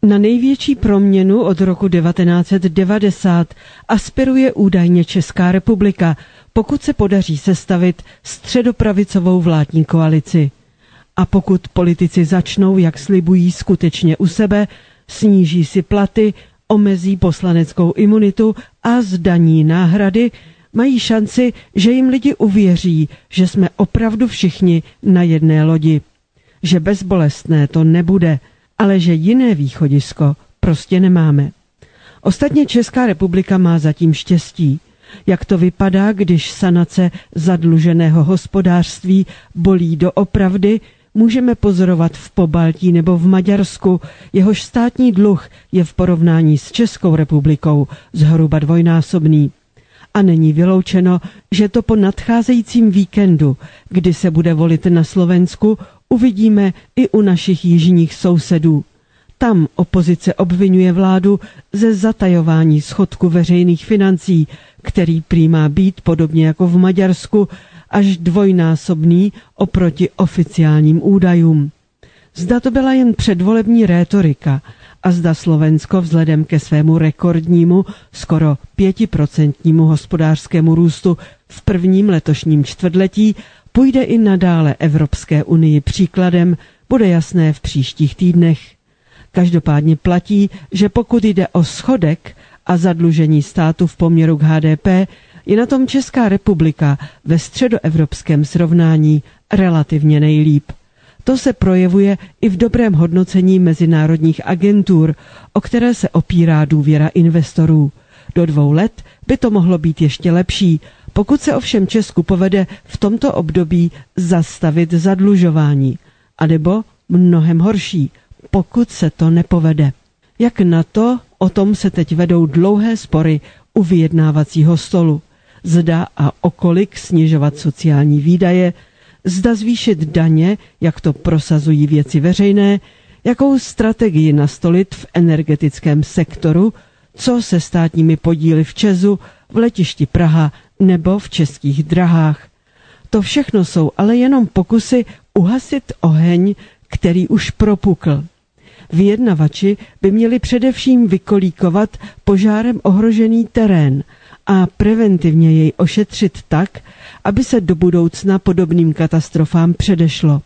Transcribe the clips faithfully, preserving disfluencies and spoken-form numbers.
Na největší proměnu od roku devatenáct set devadesát aspiruje údajně Česká republika, pokud se podaří sestavit středopravicovou vládní koalici. A pokud politici začnou, jak slibují, skutečně u sebe, sníží si platy, omezí poslaneckou imunitu a zdaní náhrady, mají šanci, že jim lidi uvěří, že jsme opravdu všichni na jedné lodi. Že bezbolestné to nebude, ale že jiné východisko prostě nemáme. Ostatně Česká republika má zatím štěstí. Jak to vypadá, když sanace zadluženého hospodářství bolí doopravdy, můžeme pozorovat v Pobaltí nebo v Maďarsku, jehož státní dluh je v porovnání s Českou republikou zhruba dvojnásobný. A není vyloučeno, že to po nadcházejícím víkendu, kdy se bude volit na Slovensku, uvidíme i u našich jižních sousedů. Tam opozice obvinuje vládu ze zatajování schodku veřejných financí, který prý má být, podobně jako v Maďarsku, až dvojnásobný oproti oficiálním údajům. Zda to byla jen předvolební rétorika a zda Slovensko vzhledem ke svému rekordnímu, skoro pětiprocentnímu hospodářskému růstu v prvním letošním čtvrtletí půjde i nadále Evropské unii příkladem, bude jasné v příštích týdnech. Každopádně platí, že pokud jde o schodek a zadlužení státu v poměru k H D P, je na tom Česká republika ve středoevropském srovnání relativně nejlíp. To se projevuje i v dobrém hodnocení mezinárodních agentur, o které se opírá důvěra investorů. Do dvou let by to mohlo být ještě lepší, pokud se ovšem Česku povede v tomto období zastavit zadlužování, anebo mnohem horší, pokud se to nepovede. Jak na to, o tom se teď vedou dlouhé spory u vyjednávacího stolu. Zda a o kolik snižovat sociální výdaje, zda zvýšit daně, jak to prosazují Věci veřejné, jakou strategii nastolit v energetickém sektoru, co se státními podíly v ČEZu, v letišti Praha nebo v Českých drahách. To všechno jsou ale jenom pokusy uhasit oheň, který už propukl. Vyjednavači by měli především vykolíkovat požárem ohrožený terén a preventivně jej ošetřit tak, aby se do budoucna podobným katastrofám předešlo.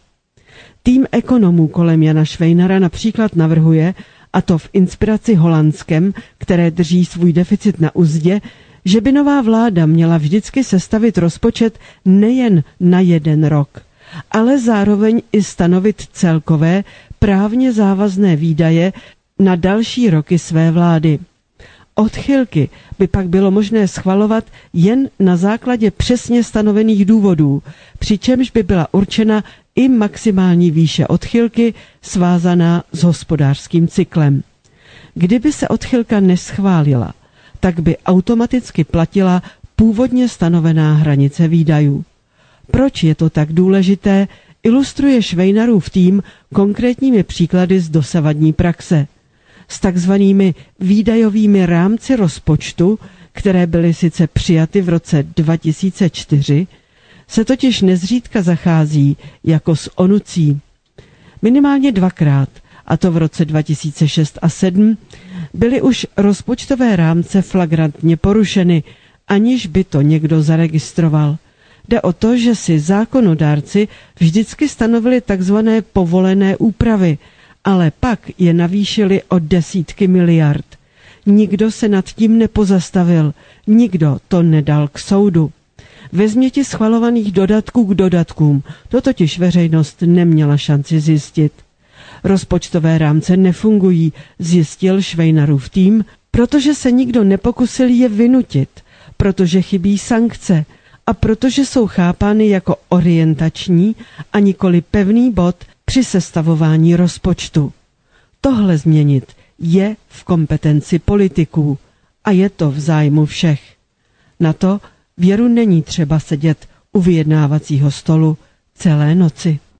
Tým ekonomů kolem Jana Švejnara například navrhuje, a to v inspiraci Holandskem, které drží svůj deficit na uzdě, že by nová vláda měla vždycky sestavit rozpočet nejen na jeden rok, ale zároveň i stanovit celkové právně závazné výdaje na další roky své vlády. Odchylky by pak bylo možné schvalovat jen na základě přesně stanovených důvodů, přičemž by byla určena i maximální výše odchylky svázaná s hospodářským cyklem. Kdyby se odchylka neschválila, tak by automaticky platila původně stanovená hranice výdajů. Proč je to tak důležité, ilustruje Švejnarův tým konkrétními příklady z dosavadní praxe. S takzvanými výdajovými rámci rozpočtu, které byly sice přijaty v roce dva tisíce čtyři, se totiž nezřídka zachází jako s onucí. Minimálně dvakrát, a to v roce dva tisíce šest a sedm, byly už rozpočtové rámce flagrantně porušeny, aniž by to někdo zaregistroval. Jde o to, že si zákonodárci vždycky stanovili takzvané povolené úpravy, ale pak je navýšili o desítky miliard. Nikdo se nad tím nepozastavil, nikdo to nedal k soudu. Ve změti schvalovaných dodatků k dodatkům to totiž veřejnost neměla šanci zjistit. Rozpočtové rámce nefungují, zjistil Švejnarův tým, protože se nikdo nepokusil je vynutit, protože chybí sankce a protože jsou chápány jako orientační a nikoli pevný bod při sestavování rozpočtu. Tohle změnit je v kompetenci politiků a je to v zájmu všech. Na to věru není třeba sedět u vyjednávacího stolu celé noci.